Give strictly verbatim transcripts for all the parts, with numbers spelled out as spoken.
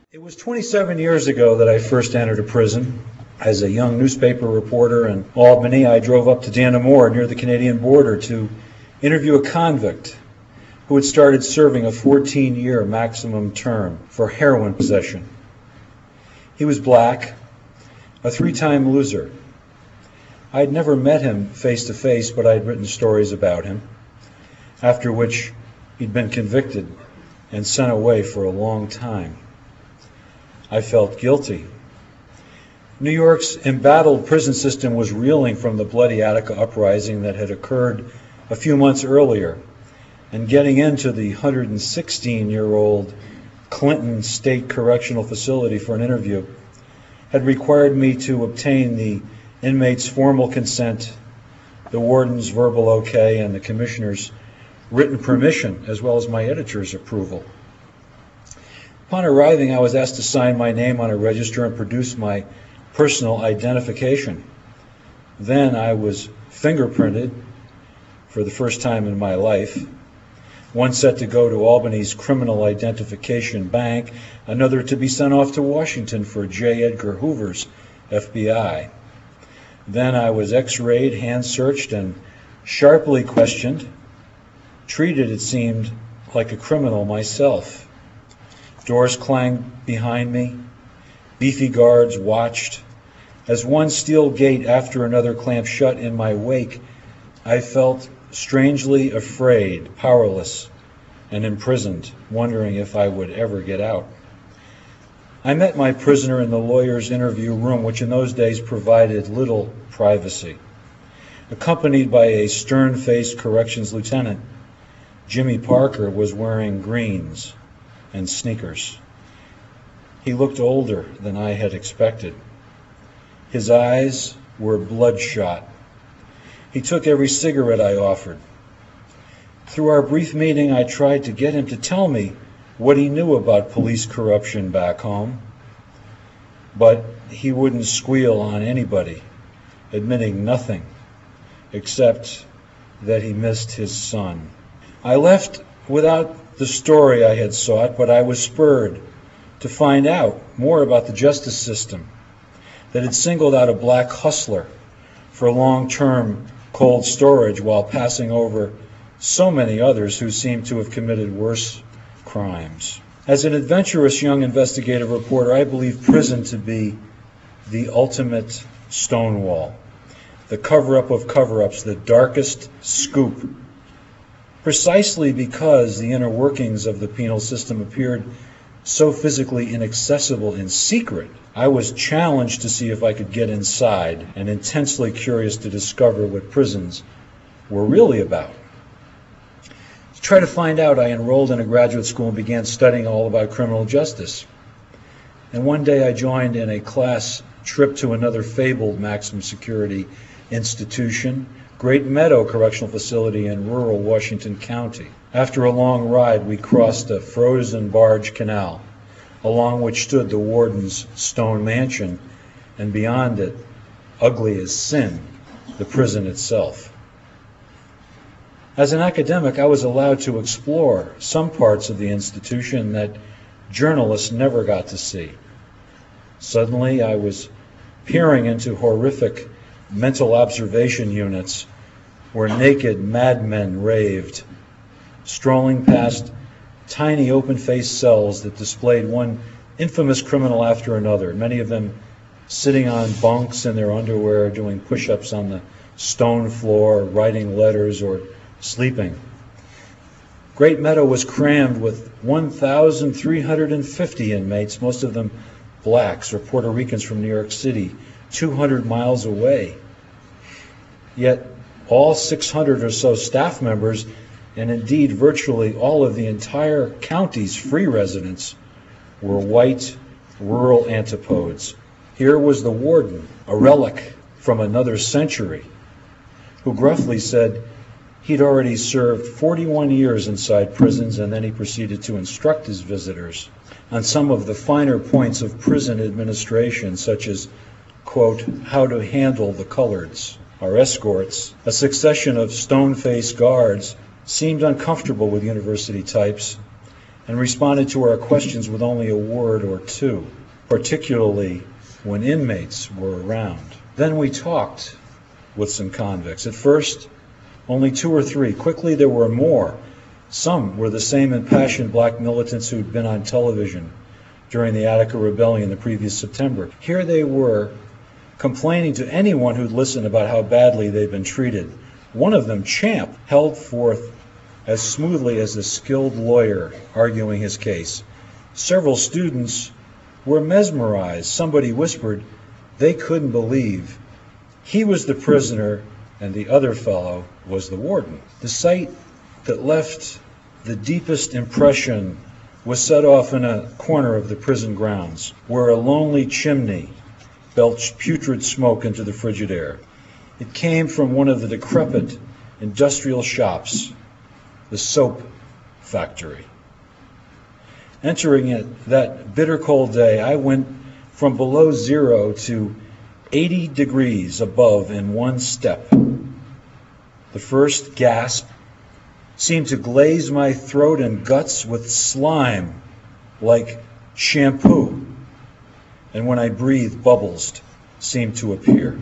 It was twenty-seven years ago that I first entered a prison. As a young newspaper reporter in Albany, I drove up to Dannemora near the Canadian border to interview a convict who had started serving a fourteen-year maximum term for heroin possession. He was black, a three-time loser. I had never met him face-to-face, but I had written stories about him, after which he'd been convicted and sent away for a long time. I felt guilty. New York's embattled prison system was reeling from the bloody Attica uprising that had occurred a few months earlier, and getting into the one hundred sixteen-year-old Clinton State Correctional Facility for an interview had required me to obtain the inmate's formal consent, the warden's verbal okay, and the commissioner's written permission, as well as my editor's approval. Upon arriving, I was asked to sign my name on a register and produce my personal identification. Then I was fingerprinted for the first time in my life. One set to go to Albany's Criminal Identification Bank, another to be sent off to Washington for J. Edgar Hoover's F B I. Then I was x-rayed, hand-searched, and sharply questioned, treated, it seemed, like a criminal myself. Doors clanged behind me. Beefy guards watched. As one steel gate after another clamped shut in my wake, I felt strangely afraid, powerless, and imprisoned, wondering if I would ever get out. I met my prisoner in the lawyer's interview room, which in those days provided little privacy. Accompanied by a stern-faced corrections lieutenant, Jimmy Parker was wearing greens and sneakers. He looked older than I had expected. His eyes were bloodshot. He took every cigarette I offered. Through our brief meeting, I tried to get him to tell me what he knew about police corruption back home, but he wouldn't squeal on anybody, admitting nothing except that he missed his son. I left without the story I had sought, but I was spurred to find out more about the justice system that had singled out a black hustler for long-term cold storage while passing over so many others who seemed to have committed worse crimes. As an adventurous young investigative reporter, I believe prison to be the ultimate Stonewall, the cover-up of cover-ups, the darkest scoop, precisely because the inner workings of the penal system appeared so physically inaccessible and secret. I was challenged to see if I could get inside, and intensely curious to discover what prisons were really about. To try to find out, I enrolled in a graduate school and began studying all about criminal justice. And one day I joined in a class trip to another fabled maximum security institution, Great Meadow Correctional Facility in rural Washington County. After a long ride, we crossed a frozen barge canal, along which stood the warden's stone mansion, and beyond it, ugly as sin, the prison itself. As an academic, I was allowed to explore some parts of the institution that journalists never got to see. Suddenly, I was peering into horrific mental observation units where naked madmen raved, strolling past tiny open-faced cells that displayed one infamous criminal after another, many of them sitting on bunks in their underwear, doing push-ups on the stone floor, writing letters, or sleeping. Great Meadow was crammed with one thousand three hundred fifty inmates, most of them blacks or Puerto Ricans from New York City, two hundred miles away. Yet all six hundred or so staff members, and indeed virtually all of the entire county's free residents, were white, rural antipodes. Here was the warden, a relic from another century, who gruffly said he'd already served forty-one years inside prisons, and then he proceeded to instruct his visitors on some of the finer points of prison administration, such as, quote, how to handle the coloreds. Our escorts, a succession of stone-faced guards, seemed uncomfortable with university types and responded to our questions with only a word or two, particularly when inmates were around. Then we talked with some convicts. At first, only two or three. Quickly, there were more. Some were the same impassioned black militants who'd been on television during the Attica Rebellion the previous September. Here they were, complaining to anyone who'd listen about how badly they'd been treated. One of them, Champ, held forth as smoothly as a skilled lawyer arguing his case. Several students were mesmerized. Somebody whispered they couldn't believe he was the prisoner and the other fellow was the warden. The sight that left the deepest impression was set off in a corner of the prison grounds, where a lonely chimney belched putrid smoke into the frigid air. It came from one of the decrepit industrial shops, the soap factory. Entering it that bitter cold day, I went from below zero to eighty degrees above in one step. The first gasp seemed to glaze my throat and guts with slime like shampoo, and when I breathed, bubbles seemed to appear.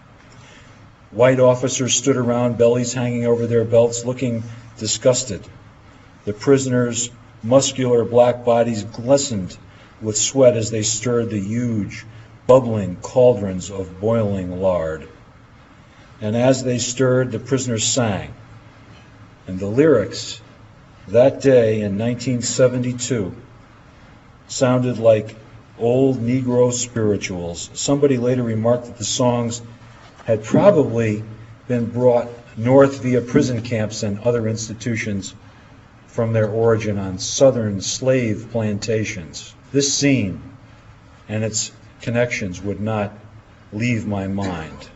White officers stood around, bellies hanging over their belts, looking disgusted. The prisoners' muscular black bodies glistened with sweat as they stirred the huge, bubbling cauldrons of boiling lard. And as they stirred, the prisoners sang. And the lyrics that day in nineteen seventy-two sounded like old Negro spirituals. Somebody later remarked that the songs had probably been brought north via prison camps and other institutions from their origin on southern slave plantations. This scene and its connections would not leave my mind.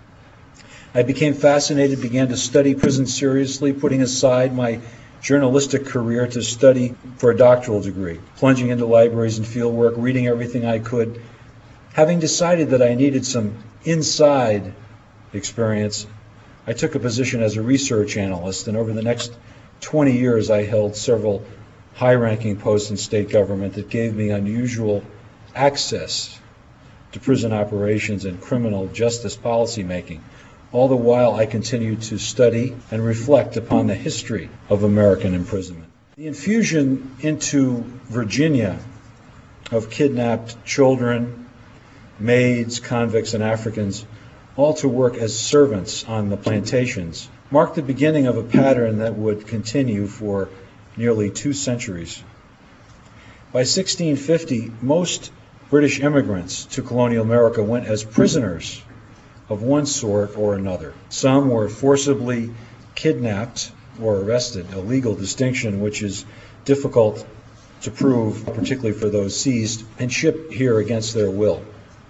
I became fascinated, began to study prison seriously, putting aside my journalistic career to study for a doctoral degree, plunging into libraries and field work, reading everything I could. Having decided that I needed some inside experience, I took a position as a research analyst, and over the next twenty years I held several high-ranking posts in state government that gave me unusual access to prison operations and criminal justice policymaking. All the while I continued to study and reflect upon the history of American imprisonment. The infusion into Virginia of kidnapped children, maids, convicts, and Africans, all to work as servants on the plantations, marked the beginning of a pattern that would continue for nearly two centuries. By sixteen fifty, most British immigrants to colonial America went as prisoners of one sort or another. Some were forcibly kidnapped or arrested, a legal distinction which is difficult to prove, particularly for those seized, and shipped here against their will.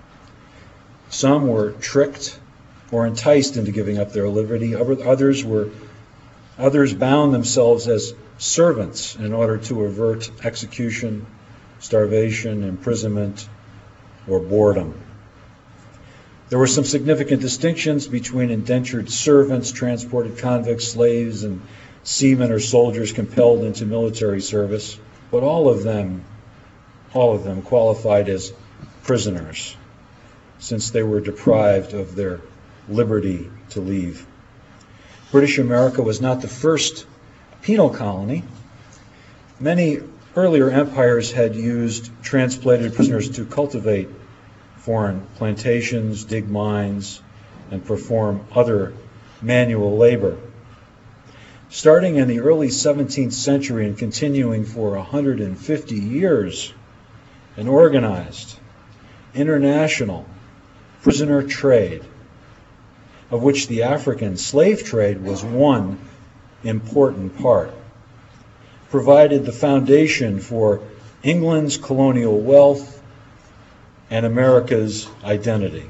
Some were tricked or enticed into giving up their liberty. Others were others bound themselves as servants in order to avert execution, starvation, imprisonment, or boredom. There were some significant distinctions between indentured servants, transported convicts, slaves, and seamen or soldiers compelled into military service, but all of them, all of them qualified as prisoners, since they were deprived of their liberty to leave. British America was not the first penal colony. Many earlier empires had used transplanted prisoners to cultivate foreign plantations, dig mines, and perform other manual labor. Starting in the early seventeenth century and continuing for one hundred fifty years, an organized international prisoner trade, of which the African slave trade was one important part, provided the foundation for England's colonial wealth and America's identity.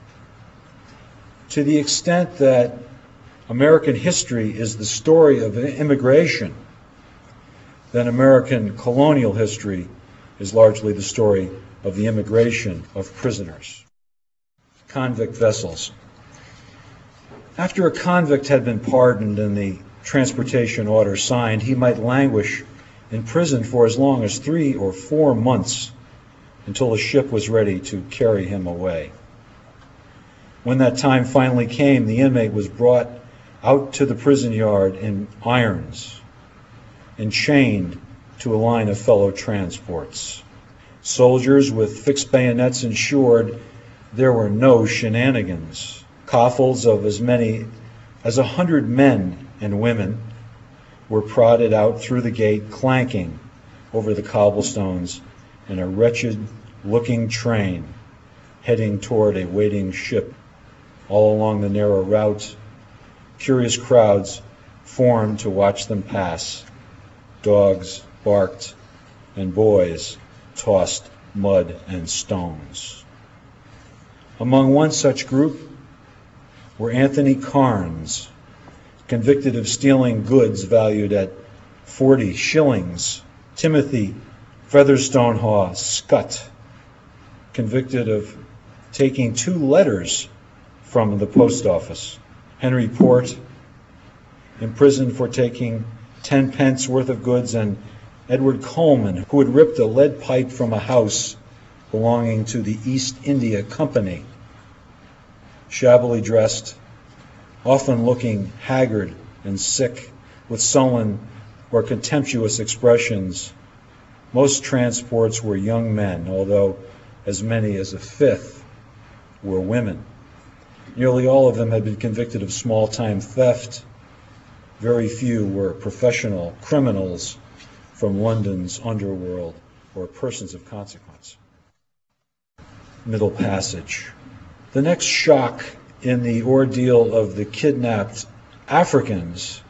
To the extent that American history is the story of immigration, then American colonial history is largely the story of the immigration of prisoners. Convict vessels. After a convict had been pardoned and the transportation order signed, he might languish in prison for as long as three or four months until a ship was ready to carry him away. When that time finally came, the inmate was brought out to the prison yard in irons and chained to a line of fellow transports. Soldiers with fixed bayonets ensured there were no shenanigans. Coffles of as many as a hundred men and women were prodded out through the gate, clanking over the cobblestones in a wretched-looking train heading toward a waiting ship. All along the narrow route, curious crowds formed to watch them pass. Dogs barked, and boys tossed mud and stones. Among one such group were Anthony Carnes, convicted of stealing goods valued at forty shillings, Timothy Featherstonehaugh Scott, convicted of taking two letters from the post office, Henry Port, imprisoned for taking ten pence worth of goods, and Edward Coleman, who had ripped a lead pipe from a house belonging to the East India Company. Shabbily dressed, often looking haggard and sick, with sullen or contemptuous expressions, most transports were young men, although as many as a fifth were women. Nearly all of them had been convicted of small-time theft. Very few were professional criminals from London's underworld or persons of consequence. Middle passage. The next shock in the ordeal of the kidnapped Africans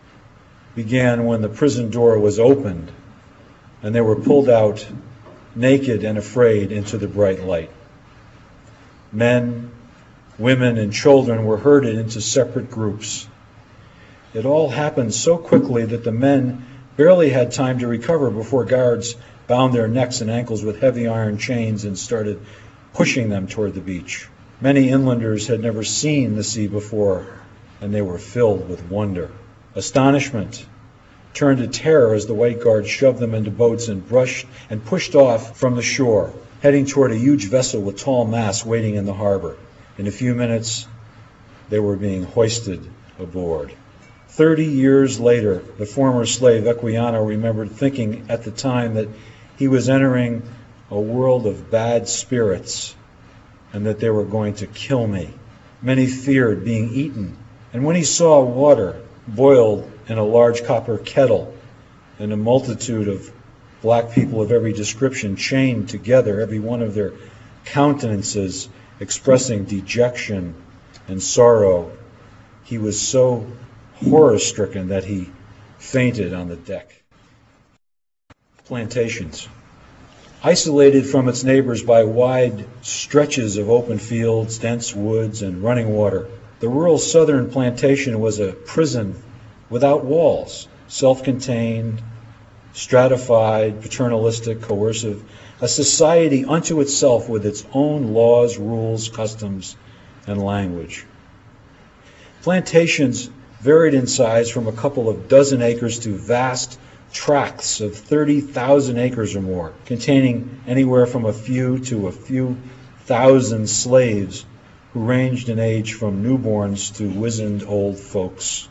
began when the prison door was opened and they were pulled out naked and afraid into the bright light. Men, women, and children were herded into separate groups. It all happened so quickly that the men barely had time to recover before guards bound their necks and ankles with heavy iron chains and started pushing them toward the beach. Many inlanders had never seen the sea before, and they were filled with wonder. Astonishment turned to terror as the white guards shoved them into boats and brushed and pushed off from the shore, heading toward a huge vessel with tall masts waiting in the harbor. In a few minutes, they were being hoisted aboard. Thirty years later, the former slave Equiano remembered thinking at the time that he was entering a world of bad spirits and that they were going to kill me. Many feared being eaten, and when he saw water boiled in a large copper kettle and a multitude of black people of every description chained together, every one of their countenances expressing dejection and sorrow, he was so horror-stricken that he fainted on the deck. Plantations. Isolated from its neighbors by wide stretches of open fields, dense woods, and running water, the rural southern plantation was a prison without walls, self-contained, stratified, paternalistic, coercive, a society unto itself with its own laws, rules, customs, and language. Plantations varied in size from a couple of dozen acres to vast tracts of thirty thousand acres or more, containing anywhere from a few to a few thousand slaves who ranged in age from newborns to wizened old folks.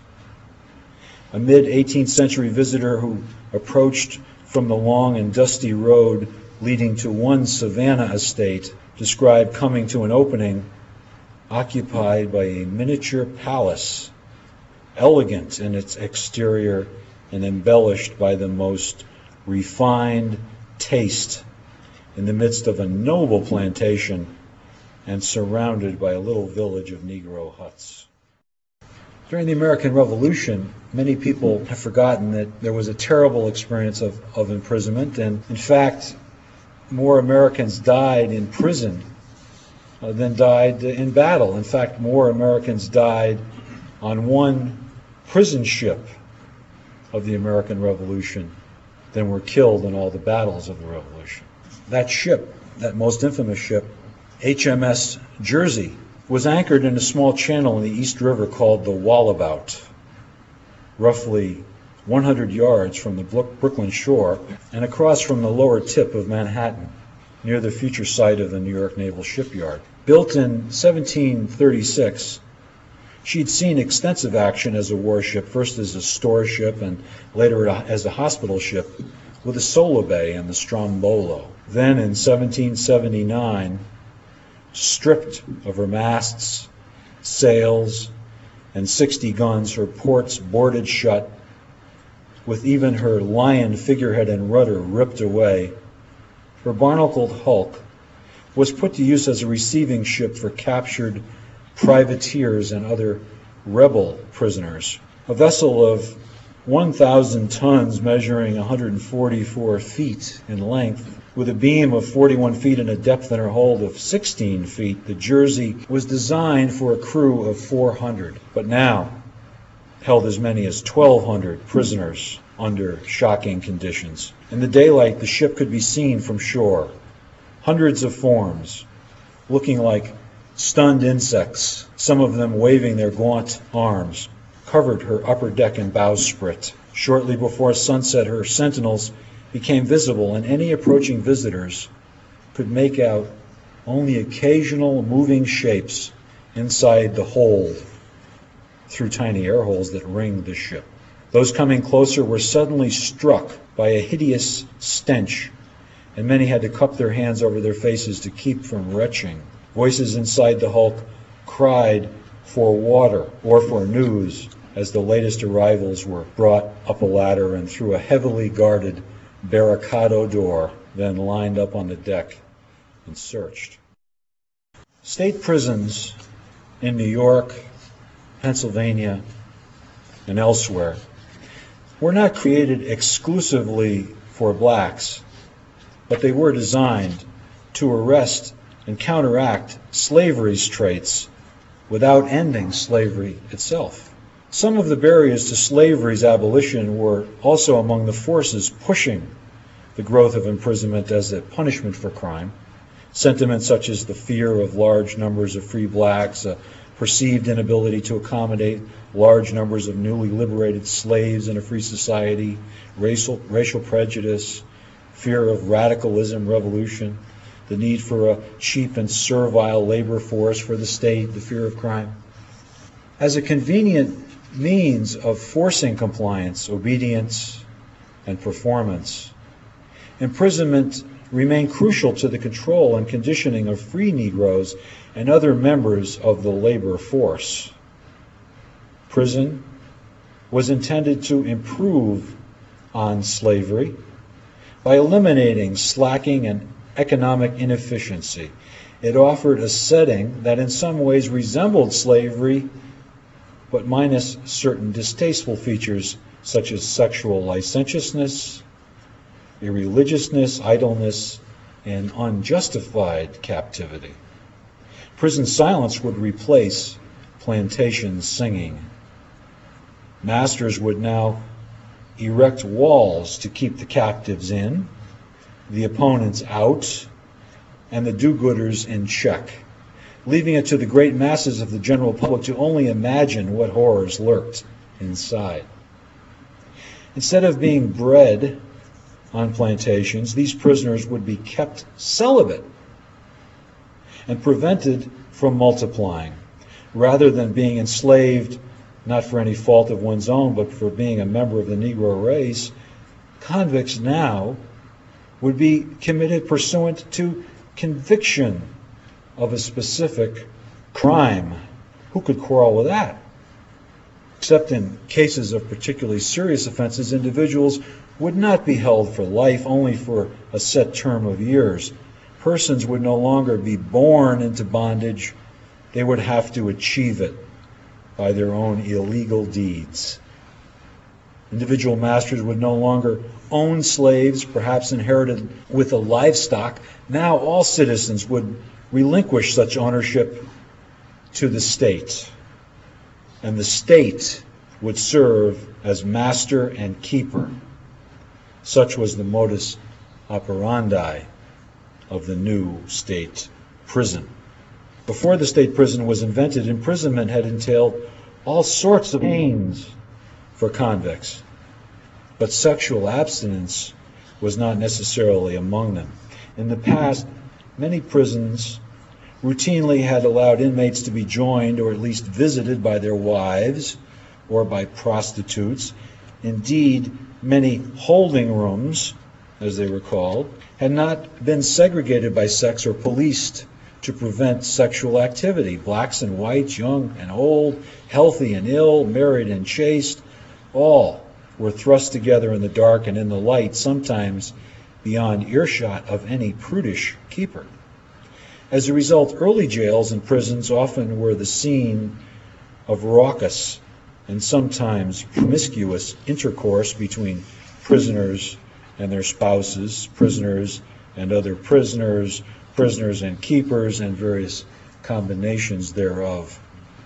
A mid-eighteenth century visitor who approached from the long and dusty road leading to one Savannah estate described coming to an opening occupied by a miniature palace, elegant in its exterior and embellished by the most refined taste, in the midst of a noble plantation and surrounded by a little village of Negro huts. During the American Revolution, many people have forgotten that there was a terrible experience of, of imprisonment, and in fact, more Americans died in prison uh, than died in battle. In fact, more Americans died on one prison ship of the American Revolution than were killed in all the battles of the Revolution. That ship, that most infamous ship, H M S Jersey, was anchored in a small channel in the East River called the Wallabout, roughly one hundred yards from the Brooklyn shore and across from the lower tip of Manhattan, near the future site of the New York Naval Shipyard. Built in seventeen thirty-six, she'd seen extensive action as a warship, first as a store ship and later as a hospital ship, with the Sola Bay and the Strombolo. Then in seventeen seventy-nine, stripped of her masts, sails, and sixty guns, her ports boarded shut, with even her lion figurehead and rudder ripped away, her barnacled hulk was put to use as a receiving ship for captured privateers and other rebel prisoners. A vessel of one thousand tons measuring one hundred forty-four feet in length, with a beam of forty-one feet and a depth in her hold of sixteen feet, the Jersey was designed for a crew of four hundred, but now held as many as twelve hundred prisoners under shocking conditions. In the daylight, the ship could be seen from shore. Hundreds of forms, looking like stunned insects, some of them waving their gaunt arms, covered her upper deck and bowsprit. Shortly before sunset, her sentinels became visible, and any approaching visitors could make out only occasional moving shapes inside the hold through tiny air holes that ringed the ship. Those coming closer were suddenly struck by a hideous stench, and many had to cup their hands over their faces to keep from retching. Voices inside the hulk cried for water or for news as the latest arrivals were brought up a ladder and through a heavily guarded barricado door, then lined up on the deck and searched. State prisons in New York, Pennsylvania, and elsewhere were not created exclusively for blacks, but they were designed to arrest and counteract slavery's traits without ending slavery itself. Some of the barriers to slavery's abolition were also among the forces pushing the growth of imprisonment as a punishment for crime. Sentiments such as the fear of large numbers of free blacks, a perceived inability to accommodate large numbers of newly liberated slaves in a free society, racial, racial prejudice, fear of radicalism, revolution, the need for a cheap and servile labor force for the state, the fear of crime. As a convenient means of forcing compliance, obedience, and performance, imprisonment remained crucial to the control and conditioning of free Negroes and other members of the labor force. Prison was intended to improve on slavery by eliminating slacking and economic inefficiency. It offered a setting that in some ways resembled slavery, but minus certain distasteful features such as sexual licentiousness, irreligiousness, idleness, and unjustified captivity. Prison silence would replace plantation singing. Masters would now erect walls to keep the captives in, the opponents out, and the do-gooders in check, leaving it to the great masses of the general public to only imagine what horrors lurked inside. Instead of being bred on plantations, these prisoners would be kept celibate and prevented from multiplying, rather than being enslaved not for any fault of one's own, but for being a member of the Negro race. Convicts now would be committed pursuant to conviction of a specific crime. Who could quarrel with that? Except in cases of particularly serious offenses, individuals would not be held for life, only for a set term of years. Persons would no longer be born into bondage. They would have to achieve it by their own illegal deeds. Individual masters would no longer own slaves, perhaps inherited with the livestock. Now all citizens would relinquish such ownership to the state, and the state would serve as master and keeper. Such was the modus operandi of the new state prison. Before the state prison was invented, imprisonment had entailed all sorts of pains for convicts. but sexual abstinence was not necessarily among them. In the past, many prisons routinely had allowed inmates to be joined or at least visited by their wives or by prostitutes. Indeed, many holding rooms, as they were called, had not been segregated by sex or policed to prevent sexual activity. Blacks and whites, young and old, healthy and ill, married and chaste, all were thrust together in the dark and in the light, sometimes beyond earshot of any prudish keeper. As a result, early jails and prisons often were the scene of raucous and sometimes promiscuous intercourse between prisoners and their spouses, prisoners and other prisoners, prisoners and keepers, and various combinations thereof.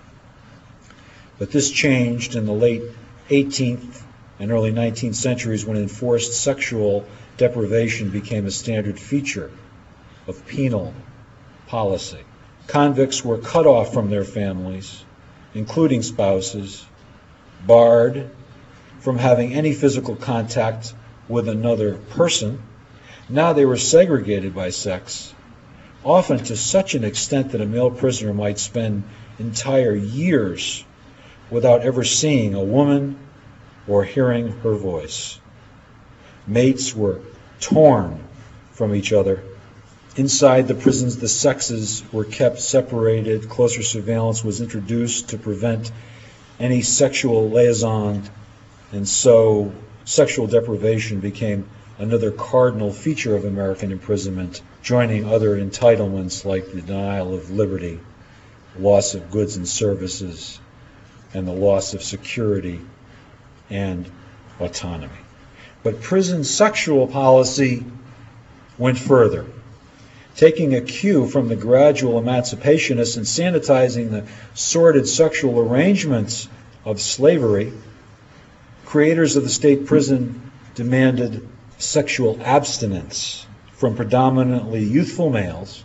But this changed in the late eighteenth and early nineteenth centuries when enforced sexual deprivation became a standard feature of penal policy. Convicts were cut off from their families, including spouses, barred from having any physical contact with another person. Now they were segregated by sex, often to such an extent that a male prisoner might spend entire years without ever seeing a woman or hearing her voice. Mates were torn from each other. Inside the prisons, the sexes were kept separated. Closer surveillance was introduced to prevent any sexual liaison, and so sexual deprivation became another cardinal feature of American imprisonment, joining other entitlements like the denial of liberty, loss of goods and services, and the loss of security and autonomy. But prison sexual policy went further. Taking a cue from the gradual emancipationists and sanitizing the sordid sexual arrangements of slavery, creators of the state prison demanded sexual abstinence from predominantly youthful males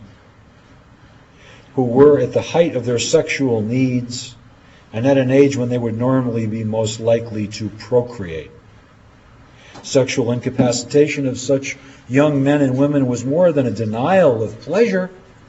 who were at the height of their sexual needs and at an age when they would normally be most likely to procreate. Sexual incapacitation of such young men and women was more than a denial of pleasure.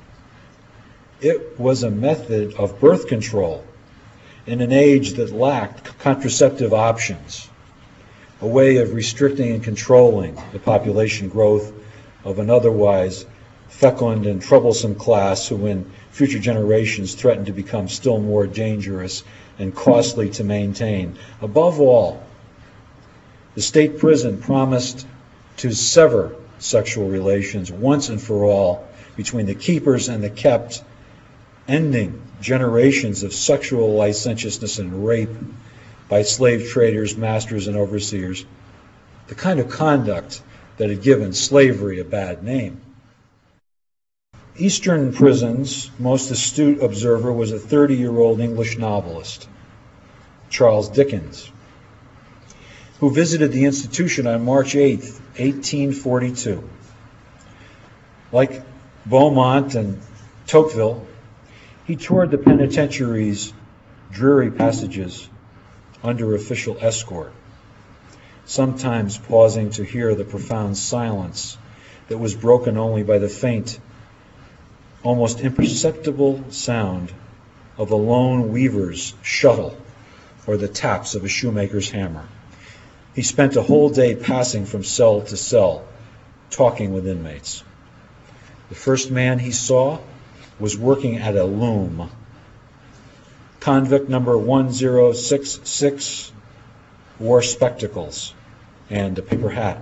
It was a method of birth control in an age that lacked contraceptive options, a way of restricting and controlling the population growth of an otherwise fecund and troublesome class who in future generations threatened to become still more dangerous and costly to maintain. Above all, the state prison promised to sever sexual relations once and for all between the keepers and the kept, ending generations of sexual licentiousness and rape by slave traders, masters, and overseers, the kind of conduct that had given slavery a bad name. Eastern prisons' most astute observer was a thirty-year-old English novelist, Charles Dickens, who visited the institution on March eighth, eighteen forty-two. Like Beaumont and Tocqueville, he toured the penitentiary's dreary passages under official escort, sometimes pausing to hear the profound silence that was broken only by the faint, almost imperceptible sound of a lone weaver's shuttle or the taps of a shoemaker's hammer. He spent a whole day passing from cell to cell, talking with inmates. The first man he saw was working at a loom. Convict number one zero six six wore spectacles and a paper hat.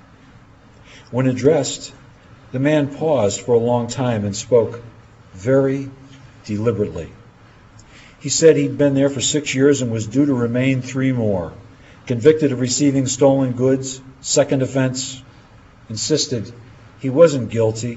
When addressed, the man paused for a long time and spoke very deliberately. He said he'd been there for six years and was due to remain three more. Convicted of receiving stolen goods, second offense, insisted he wasn't guilty.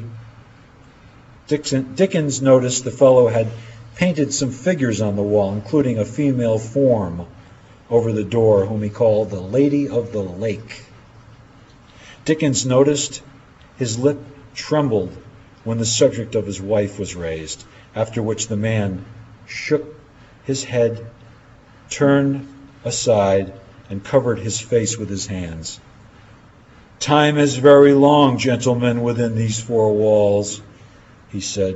Dixon, Dickens noticed the fellow had painted some figures on the wall, including a female form over the door, whom he called the Lady of the Lake. Dickens noticed his lip trembled when the subject of his wife was raised, after which the man shook his head, turned aside, and covered his face with his hands. "Time is very long, gentlemen, within these four walls," he said.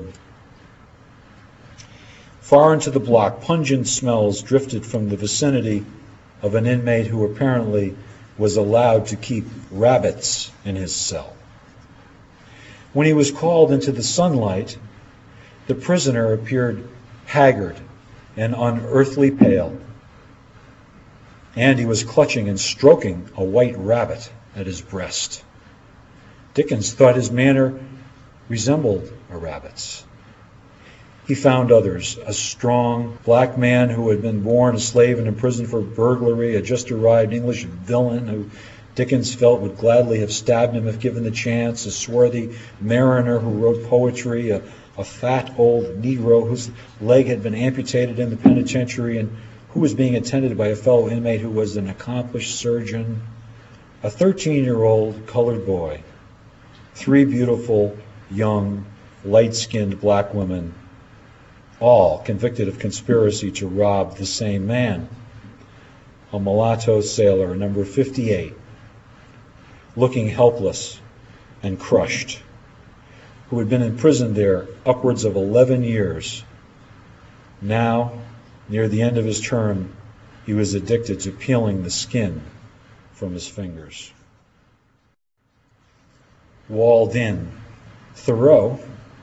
Far into the block, pungent smells drifted from the vicinity of an inmate who apparently was allowed to keep rabbits in his cell. When he was called into the sunlight, the prisoner appeared haggard and unearthly pale, and he was clutching and stroking a white rabbit at his breast. Dickens thought his manner resembled a rabbit's. He found others. A strong black man who had been born a slave and imprisoned for burglary, a just arrived English villain who Dickens felt would gladly have stabbed him if given the chance, a swarthy mariner who wrote poetry, a, a fat old Negro whose leg had been amputated in the penitentiary and who was being attended by a fellow inmate who was an accomplished surgeon, a thirteen-year-old colored boy, three beautiful, young, light-skinned black women, all convicted of conspiracy to rob the same man, a mulatto sailor, number fifty-eight, looking helpless and crushed, who had been imprisoned there upwards of eleven years. Now, near the end of his term, he was addicted to peeling the skin from his fingers. Walled in, Thoreau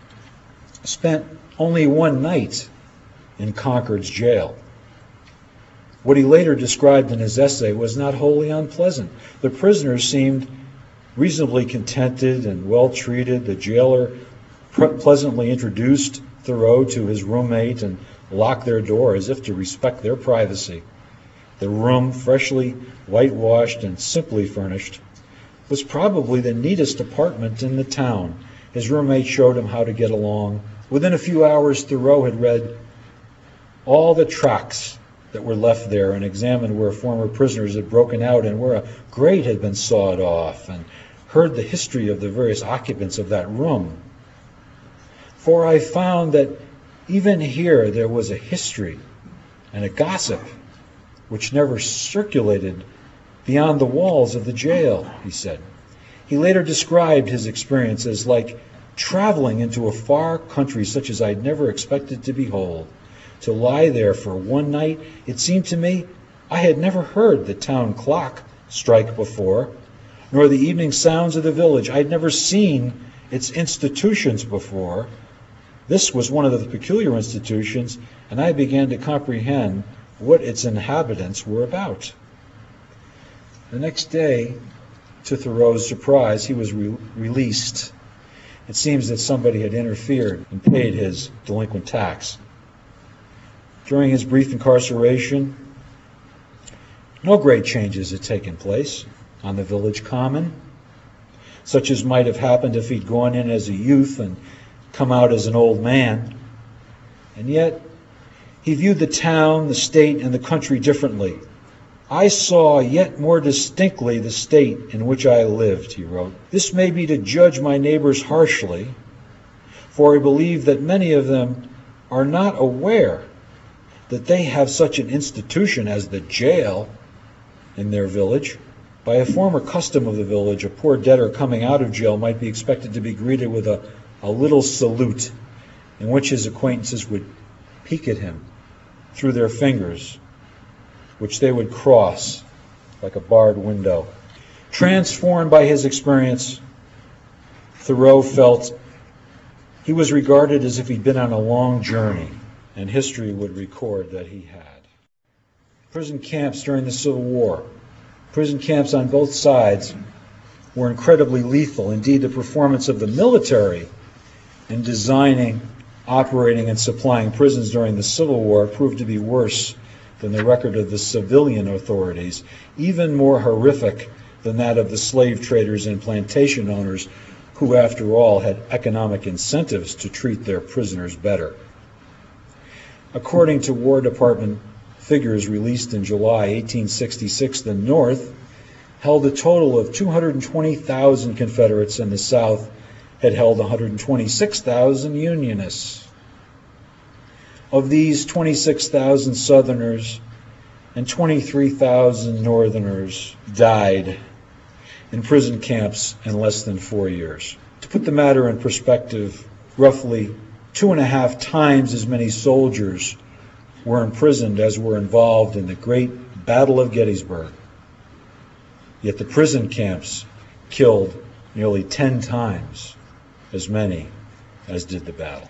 spent only one night in Concord's jail. What he later described in his essay was not wholly unpleasant. The prisoners seemed reasonably contented and well treated. The jailer pleasantly introduced Thoreau to his roommate and locked their door as if to respect their privacy. The room, freshly whitewashed and simply furnished, was probably the neatest apartment in the town. His roommate showed him how to get along. Within a few hours, Thoreau had read all the tracts that were left there and examined where former prisoners had broken out and where a grate had been sawed off, and heard the history of the various occupants of that room. For I found that even here there was a history and a gossip which never circulated beyond the walls of the jail, he said. He later described his experience as like traveling into a far country such as I'd never expected to behold. To lie there for one night, it seemed to me I had never heard the town clock strike before, nor the evening sounds of the village. I'd never seen its institutions before. This was one of the peculiar institutions, and I began to comprehend what its inhabitants were about. The next day, to Thoreau's surprise, he was re- released. It seems that somebody had interfered and paid his delinquent tax. During his brief incarceration, no great changes had taken place on the village common, such as might have happened if he'd gone in as a youth and come out as an old man. And yet, he viewed the town, the state, and the country differently. I saw yet more distinctly the state in which I lived, he wrote. This may be to judge my neighbors harshly, for I believe that many of them are not aware that they have such an institution as the jail in their village. By a former custom of the village, a poor debtor coming out of jail might be expected to be greeted with a, a little salute in which his acquaintances would peek at him through their fingers, which they would cross like a barred window. Transformed by his experience, Thoreau felt he was regarded as if he'd been on a long journey, and history would record that he had. Prison camps during the Civil War. Prison camps on both sides were incredibly lethal. Indeed, the performance of the military in designing, operating, and supplying prisons during the Civil War proved to be worse than the record of the civilian authorities, even more horrific than that of the slave traders and plantation owners, who, after all, had economic incentives to treat their prisoners better. According to War Department figures released in July eighteen sixty-six, the North held a total of two hundred twenty thousand Confederates, and the South had held one hundred twenty-six thousand Unionists. Of these twenty-six thousand Southerners, and twenty-three thousand Northerners died in prison camps in less than four years. To put the matter in perspective, roughly two and a half times as many soldiers were imprisoned as were involved in the Great Battle of Gettysburg. Yet the prison camps killed nearly ten times as many as did the battle.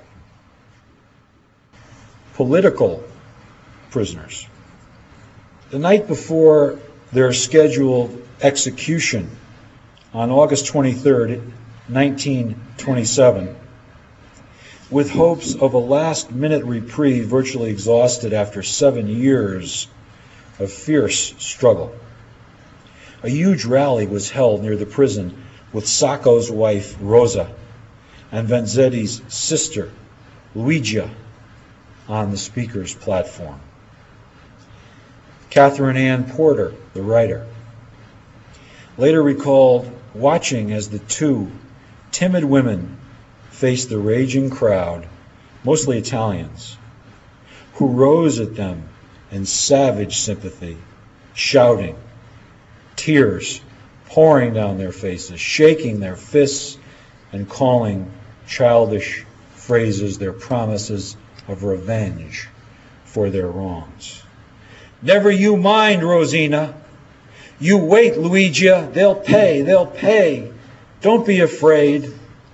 Political prisoners. The night before their scheduled execution on August twenty-third, nineteen twenty-seven, with hopes of a last-minute reprieve virtually exhausted after seven years of fierce struggle, a huge rally was held near the prison with Sacco's wife, Rosa, and Vanzetti's sister, Luigia, on the speaker's platform. Catherine Ann Porter, the writer, later recalled watching as the two timid women faced the raging crowd, mostly Italians, who rose at them in savage sympathy, shouting, tears pouring down their faces, shaking their fists and calling childish phrases their promises of revenge for their wrongs. Never you mind, Rosina. You wait, Luigia. They'll pay. They'll pay. Don't be afraid.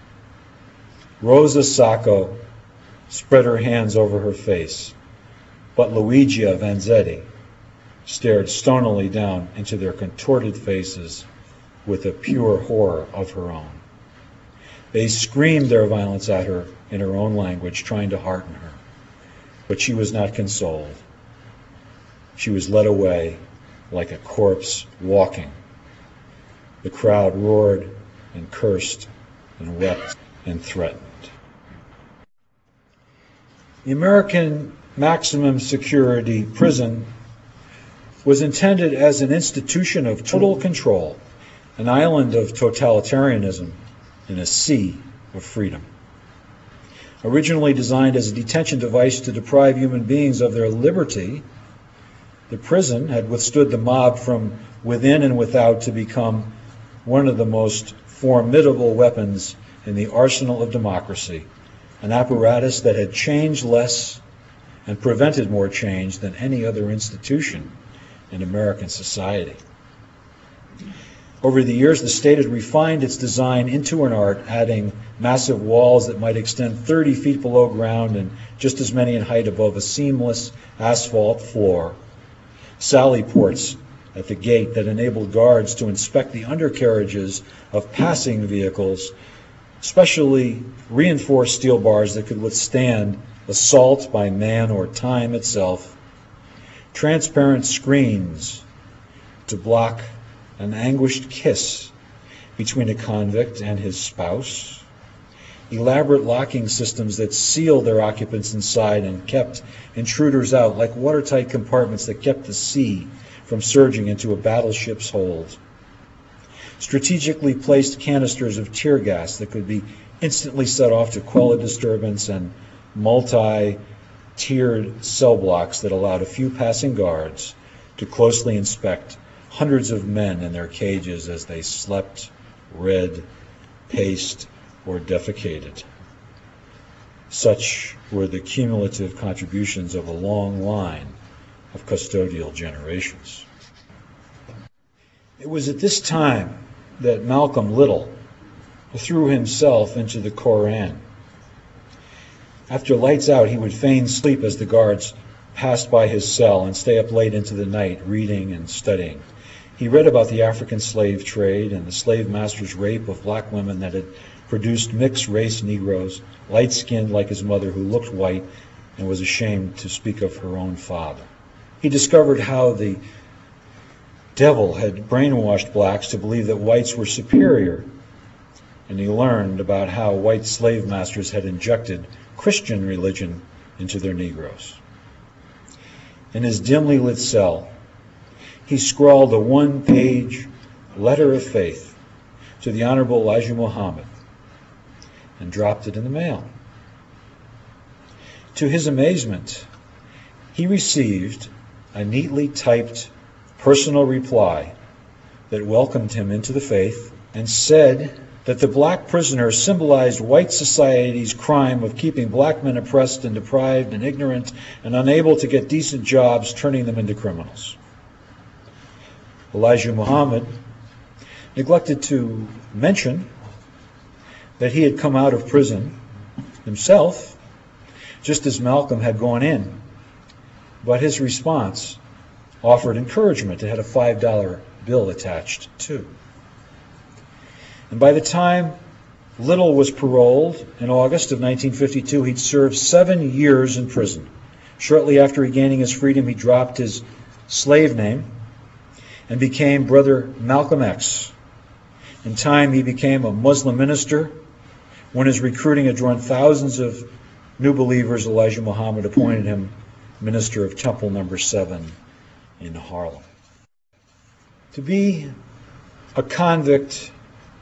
Rosa Sacco spread her hands over her face, but Luigia Vanzetti stared stonily down into their contorted faces with a pure horror of her own. They screamed their violence at her in her own language, trying to hearten her, but she was not consoled. She was led away like a corpse walking. The crowd roared and cursed and wept and threatened. The American maximum security prison was intended as an institution of total control, an island of totalitarianism in a sea of freedom. Originally designed as a detention device to deprive human beings of their liberty, the prison had withstood the mob from within and without to become one of the most formidable weapons in the arsenal of democracy, an apparatus that had changed less and prevented more change than any other institution in American society. Over the years, the state had refined its design into an art, adding massive walls that might extend thirty feet below ground and just as many in height above a seamless asphalt floor, sally ports at the gate that enabled guards to inspect the undercarriages of passing vehicles, specially reinforced steel bars that could withstand assault by man or time itself, transparent screens to block an anguished kiss between a convict and his spouse, elaborate locking systems that sealed their occupants inside and kept intruders out like watertight compartments that kept the sea from surging into a battleship's hold, strategically placed canisters of tear gas that could be instantly set off to quell a disturbance, and multi-tiered cell blocks that allowed a few passing guards to closely inspect hundreds of men in their cages as they slept, read, paced, or defecated. Such were the cumulative contributions of a long line of custodial generations. It was at this time that Malcolm Little threw himself into the Koran. After lights out, he would feign sleep as the guards passed by his cell and stay up late into the night reading and studying. He read about the African slave trade and the slave master's rape of black women that had produced mixed-race Negroes, light-skinned like his mother, who looked white and was ashamed to speak of her own father. He discovered how the devil had brainwashed blacks to believe that whites were superior, and he learned about how white slave masters had injected Christian religion into their Negroes. In his dimly lit cell, he scrawled a one-page letter of faith to the Honorable Elijah Muhammad and dropped it in the mail. To his amazement, he received a neatly typed personal reply that welcomed him into the faith and said that the black prisoner symbolized white society's crime of keeping black men oppressed and deprived and ignorant and unable to get decent jobs, turning them into criminals. Elijah Muhammad neglected to mention that he had come out of prison himself, just as Malcolm had gone in. But his response offered encouragement. It had a five dollar bill attached too. And by the time Little was paroled in August of nineteen fifty-two, he'd served seven years in prison. Shortly after regaining his freedom, he dropped his slave name and became Brother Malcolm X. In time, he became a Muslim minister. When his recruiting had drawn thousands of new believers, Elijah Muhammad appointed him minister of Temple Number Seven in Harlem. To be a convict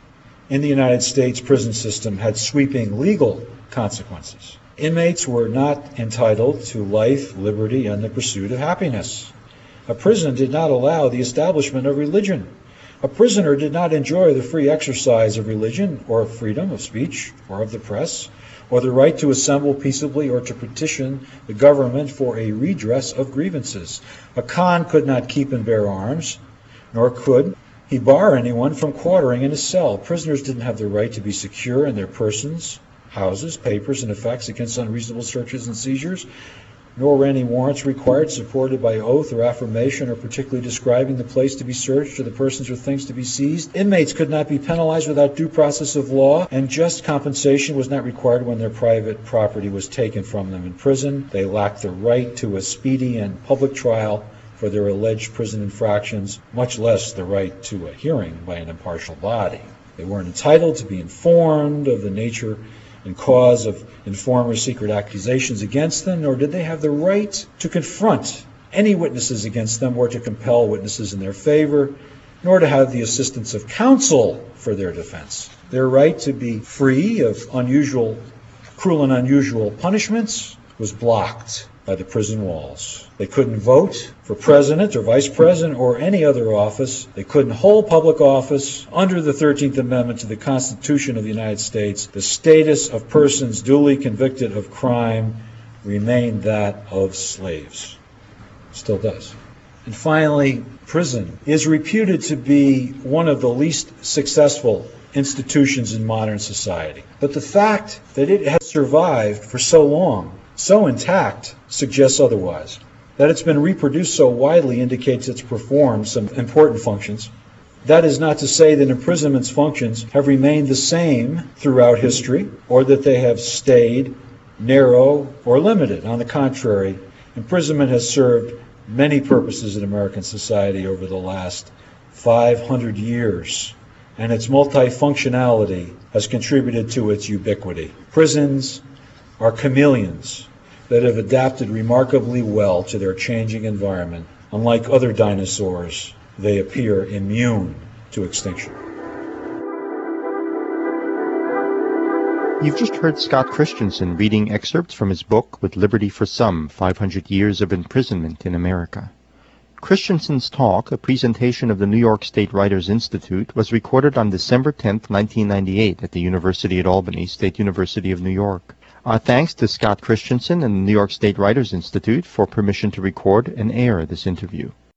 in the United States prison system had sweeping legal consequences. Inmates were not entitled to life, liberty, and the pursuit of happiness. A prison did not allow the establishment of religion. A prisoner did not enjoy the free exercise of religion or of freedom of speech or of the press, or the right to assemble peaceably or to petition the government for a redress of grievances. A Khan could not keep and bear arms, nor could he bar anyone from quartering in his cell. Prisoners didn't have the right to be secure in their persons, houses, papers, and effects against unreasonable searches and seizures, nor were any warrants required supported by oath or affirmation or particularly describing the place to be searched or the persons or things to be seized. Inmates could not be penalized without due process of law, and just compensation was not required when their private property was taken from them in prison. They lacked the right to a speedy and public trial for their alleged prison infractions, much less the right to a hearing by an impartial body. They weren't entitled to be informed of the nature and cause of informers' secret accusations against them, nor did they have the right to confront any witnesses against them or to compel witnesses in their favor, nor to have the assistance of counsel for their defense. Their right to be free of unusual, cruel and unusual punishments was blocked by the prison walls. They couldn't vote for president or vice president or any other office. They couldn't hold public office. Under the thirteenth Amendment to the Constitution of the United States, the status of persons duly convicted of crime remained that of slaves. Still does. And finally, prison is reputed to be one of the least successful institutions in modern society. But the fact that it has survived for so long, so intact, suggests otherwise. That it's been reproduced so widely indicates it's performed some important functions. That is not to say that imprisonment's functions have remained the same throughout history, or that they have stayed narrow or limited. On the contrary, imprisonment has served many purposes in American society over the last five hundred years, and its multifunctionality has contributed to its ubiquity. Prisons are chameleons that have adapted remarkably well to their changing environment. Unlike other dinosaurs, they appear immune to extinction. You've just heard Scott Christensen reading excerpts from his book, With Liberty for Some, five hundred Years of Imprisonment in America. Christensen's talk, a presentation of the New York State Writers Institute, was recorded on December tenth, nineteen ninety-eight at the University at Albany, State University of New York. Our thanks to Scott Christensen and the New York State Writers Institute for permission to record and air this interview.